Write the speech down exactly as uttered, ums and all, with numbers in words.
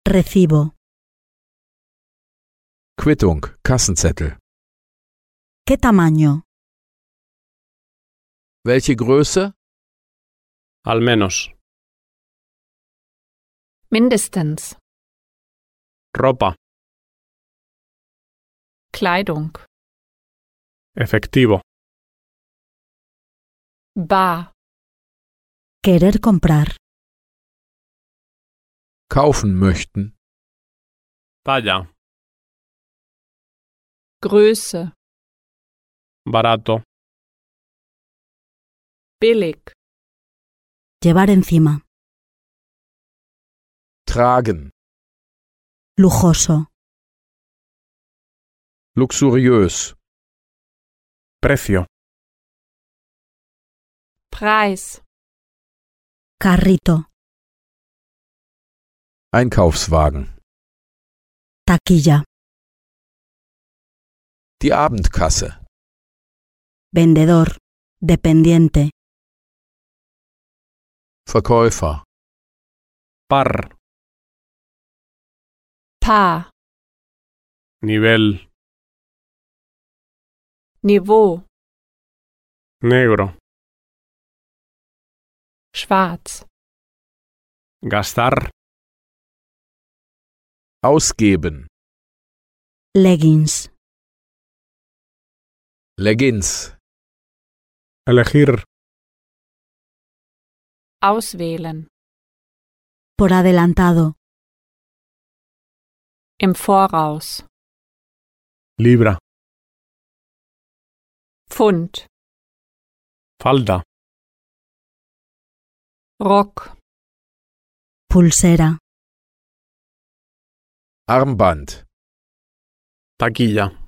Recibo. Quittung, Kassenzettel. ¿Qué tamaño? Welche Größe? Al menos. Mindestens. Ropa. Kleidung. Efectivo. Bar. Querer comprar. Kaufen möchten. Talla. Größe. Barato. Billig. Llevar encima. Tragen. Lujoso. Luxuriös. Precio. Preis. Carrito. Einkaufswagen. Taquilla. Die Abendkasse. Vendedor. Dependiente. Verkäufer. Par. Paar. Nivel. Niveau. Negro. Schwarz. Gastar. Ausgeben. Leggings. Leggings. Elegir. Auswählen. Por adelantado. Im Voraus. Libra. Pfund. Falda. Rock. Pulsera. Armband. Taquilla.